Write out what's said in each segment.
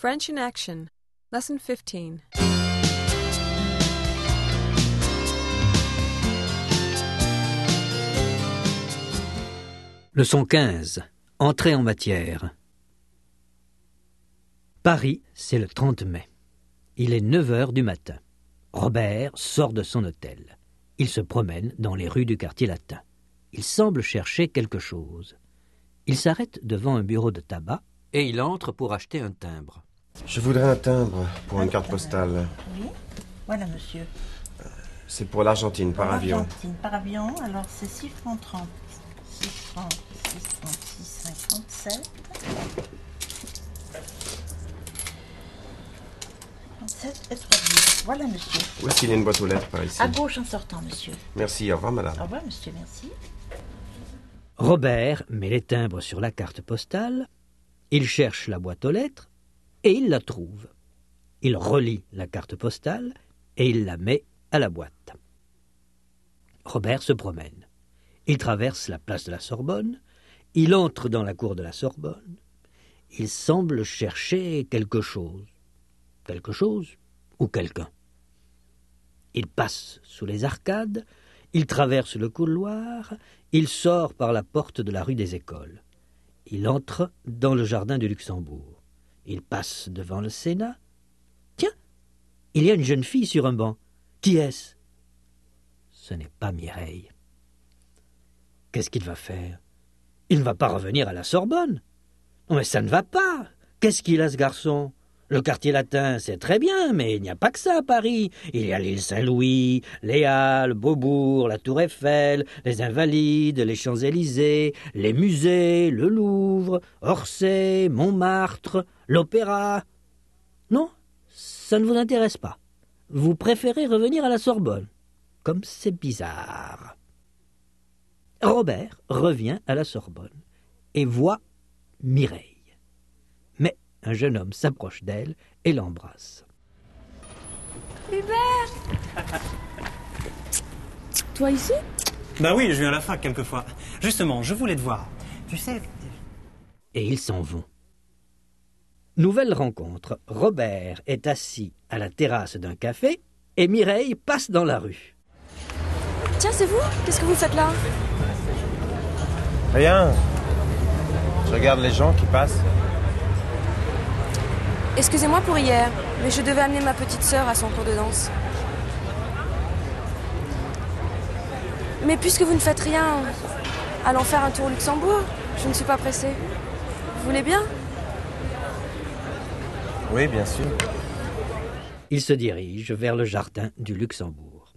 French in Action, Lesson 15. Leçon 15. Entrée en matière. Paris, c'est le 30 mai. Il est 9 heures du matin. Robert sort de son hôtel. Il se promène dans les rues du quartier latin. Il semble chercher quelque chose. Il s'arrête devant un bureau de tabac et il entre pour acheter un timbre. Je voudrais un timbre pour une carte postale. Oui, voilà monsieur. C'est pour l'Argentine, par avion. L'Argentine, par avion, alors c'est 6 francs 30. 6 francs, 6 francs, 6, 57. 57 et 3 livres. Voilà monsieur. Où est-ce qu'il y a une boîte aux lettres par ici? À gauche en sortant monsieur. Merci, au revoir madame. Au revoir monsieur, merci. Robert met les timbres sur la carte postale, il cherche la boîte aux lettres et il la trouve. Il relie la carte postale et il la met à la boîte. Robert se promène. Il traverse la place de la Sorbonne, il entre dans la cour de la Sorbonne. Il semble chercher quelque chose. Quelque chose ou quelqu'un. Il passe sous les arcades, il traverse le couloir, il sort par la porte de la rue des Écoles. Il entre dans le jardin du Luxembourg. Il passe devant le Sénat. Tiens, il y a une jeune fille sur un banc. Qui est-ce? Ce n'est pas Mireille. Qu'est-ce qu'il va faire? Il ne va pas revenir à la Sorbonne. Non mais ça ne va pas. Qu'est-ce qu'il a ce garçon? Le quartier latin, c'est très bien, mais il n'y a pas que ça à Paris. Il y a l'île Saint-Louis, les Halles, Beaubourg, la Tour Eiffel, les Invalides, les Champs-Élysées, les musées, le Louvre, Orsay, Montmartre, l'Opéra. Non, ça ne vous intéresse pas. Vous préférez revenir à la Sorbonne. Comme c'est bizarre. Robert revient à la Sorbonne et voit Mireille. Mais un jeune homme s'approche d'elle et l'embrasse. Hubert! Toi ici? Bah oui, je viens à la fac quelquefois. Justement, je voulais te voir. Tu sais... Et ils s'en vont. Nouvelle rencontre. Robert est assis à la terrasse d'un café et Mireille passe dans la rue. Tiens, c'est vous? Qu'est-ce que vous faites là? Rien. Je regarde les gens qui passent. Excusez-moi pour hier, mais je devais amener ma petite sœur à son cours de danse. Mais puisque vous ne faites rien, allons faire un tour au Luxembourg. Je ne suis pas pressée. Vous voulez bien? Oui, bien sûr. Il se dirige vers le jardin du Luxembourg.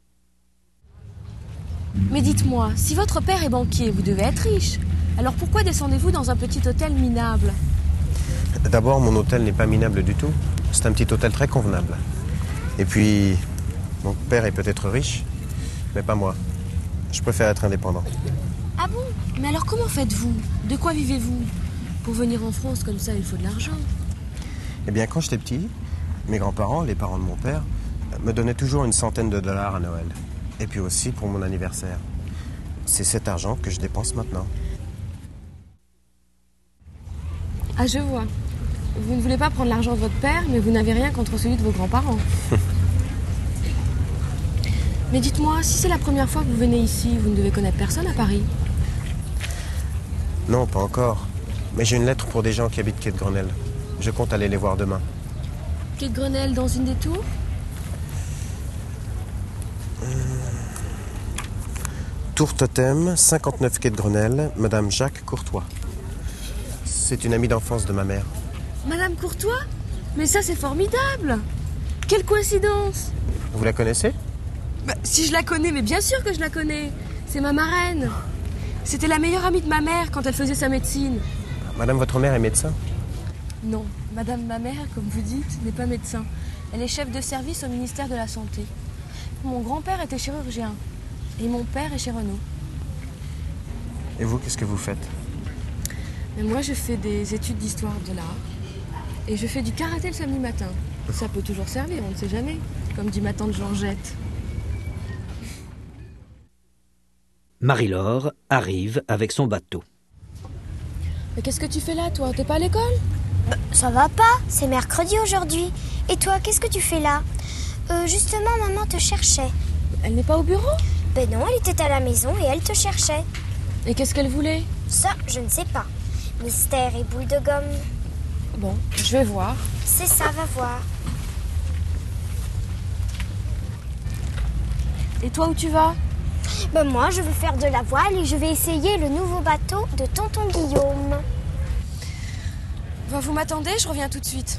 Mais dites-moi, si votre père est banquier, vous devez être riche. Alors pourquoi descendez-vous dans un petit hôtel minable? D'abord, mon hôtel n'est pas minable du tout. C'est un petit hôtel très convenable. Et puis, mon père est peut-être riche, mais pas moi. Je préfère être indépendant. Ah bon? Mais alors comment faites-vous? De quoi vivez-vous? Pour venir en France comme ça, il faut de l'argent. Eh bien, quand j'étais petit, mes grands-parents, les parents de mon père, me donnaient toujours une centaine de dollars à Noël. Et puis aussi pour mon anniversaire. C'est cet argent que je dépense maintenant. Ah, je vois. Vous ne voulez pas prendre l'argent de votre père, mais vous n'avez rien contre celui de vos grands-parents. Mais dites-moi, si c'est la première fois que vous venez ici, vous ne devez connaître personne à Paris? Non, pas encore. Mais j'ai une lettre pour des gens qui habitent quai de Grenelle. Je compte aller les voir demain. Quai de Grenelle, dans une des tours? Tour Totem, 59 quai de Grenelle, Madame Jacques Courtois. C'est une amie d'enfance de ma mère. Madame Courtois? Mais ça, c'est formidable! Quelle coïncidence! Vous la connaissez? Bah, si je la connais, mais bien sûr que je la connais. C'est ma marraine. C'était la meilleure amie de ma mère quand elle faisait sa médecine. Madame, votre mère est médecin? Non, madame ma mère, comme vous dites, n'est pas médecin. Elle est chef de service au ministère de la Santé. Mon grand-père était chirurgien. Et mon père est chez Renault. Et vous, qu'est-ce que vous faites? Mais moi, je fais des études d'histoire de l'art. Et je fais du karaté le samedi matin. Ça peut toujours servir, on ne sait jamais. Comme dit ma tante Georgette. Marie-Laure arrive avec son bateau. Mais qu'est-ce que tu fais là, toi? T'es pas à l'école? Ça va pas, c'est mercredi aujourd'hui. Et toi, qu'est-ce que tu fais là? Justement, maman te cherchait. Elle n'est pas au bureau? Ben non, elle était à la maison et elle te cherchait. Et qu'est-ce qu'elle voulait? Ça, je ne sais pas. Mystère et boule de gomme. Bon, je vais voir. C'est ça, va voir. Et toi, où tu vas? Ben moi, je veux faire de la voile et je vais essayer le nouveau bateau de tonton Guillaume. Ben, vous m'attendez, je reviens tout de suite.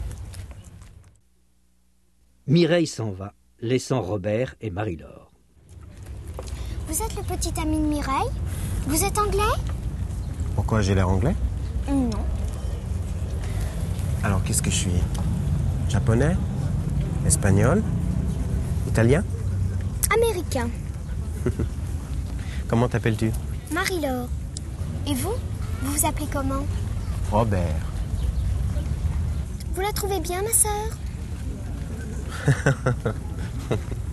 Mireille s'en va, laissant Robert et Marie-Laure. Vous êtes le petit ami de Mireille? Vous êtes anglais? Pourquoi j'ai l'air anglais? Non. Alors qu'est-ce que je suis? Japonais? Espagnol? Italien? Américain. Comment t'appelles-tu? Marie-Laure. Et vous? Vous vous appelez comment? Robert. Vous la trouvez bien, ma sœur?